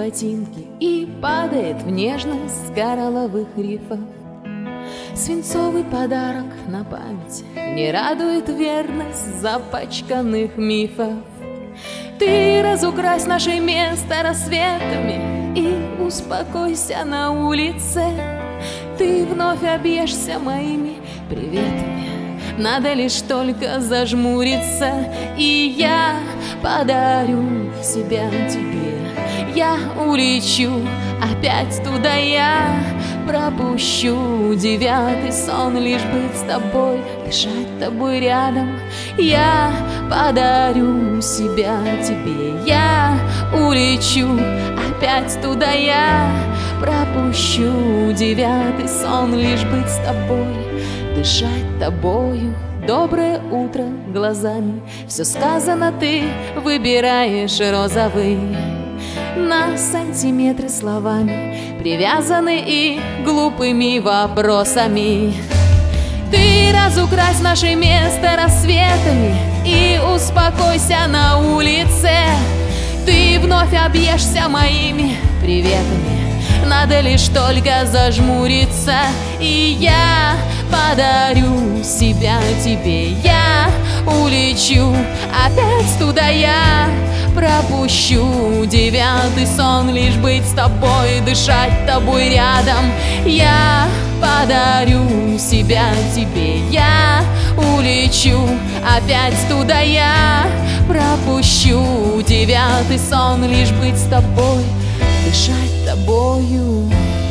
ботинки и падает в нежность коралловых рифов. Свинцовый подарок на память не радует верность запачканных мифов. Ты разукрась наше место рассветами и успокойся на улице. Ты вновь объешься моими приветами, надо лишь только зажмуриться. И я подарю себя тебе, я улечу опять туда, я пропущу девятый сон, лишь быть с тобой, дышать тобой рядом. Я подарю себя тебе, я улечу опять туда, я пропущу девятый сон, лишь быть с тобой, дышать тобою. Доброе утро глазами, все сказано, ты выбираешь розовый. На сантиметры словами привязаны и глупыми вопросами. Ты разукрась наше место рассветами и успокойся на улице. Ты вновь объешься моими приветами, надо лишь только зажмуриться. И я подарю себя тебе, я улечу опять туда, я пропущу девятый сон, лишь быть с тобой, дышать тобой рядом. Я подарю себя тебе, я улечу опять туда, я пропущу девятый сон, лишь быть с тобой, дышать тобою.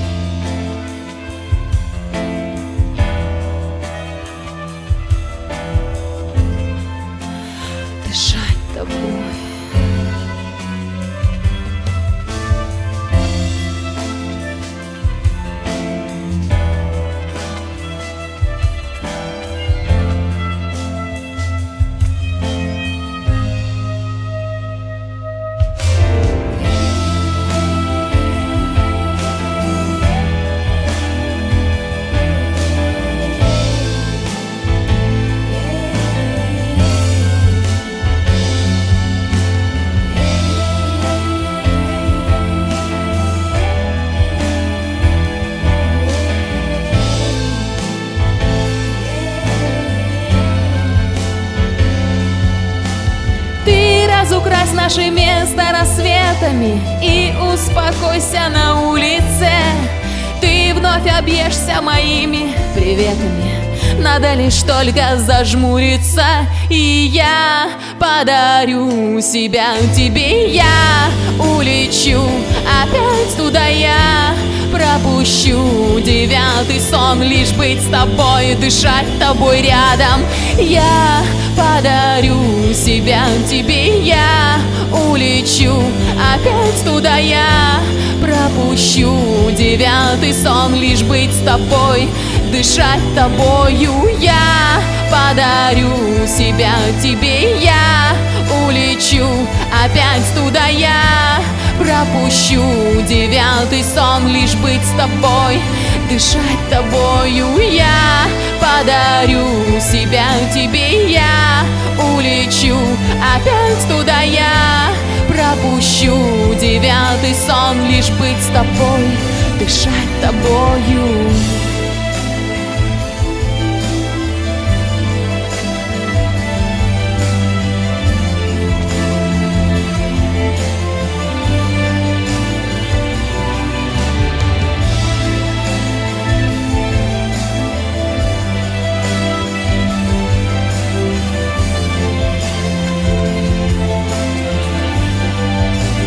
Дышать тобой. Разукрась наше место рассветами и успокойся на улице. Ты вновь объешься моими приветами, надо лишь только зажмуриться. И я подарю себя тебе, я улечу опять туда, я пропущу девятый сон, лишь быть с тобой, дышать тобой рядом. Я подарю себя тебе, я улечу опять туда, я пропущу девятый сон, лишь быть с тобой, дышать тобою. Я подарю себя тебе, я улечу опять туда, я пропущу девятый сон, лишь быть с тобой, дышать тобою. Я подарю себя тебе, я улечу опять туда, я пропущу девятый сон, лишь быть с тобой, дышать тобою.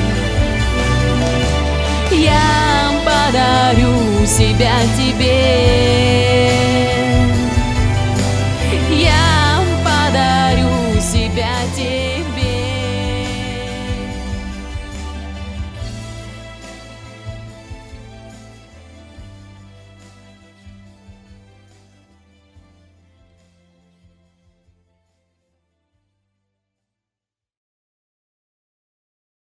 Подарю себя тебе,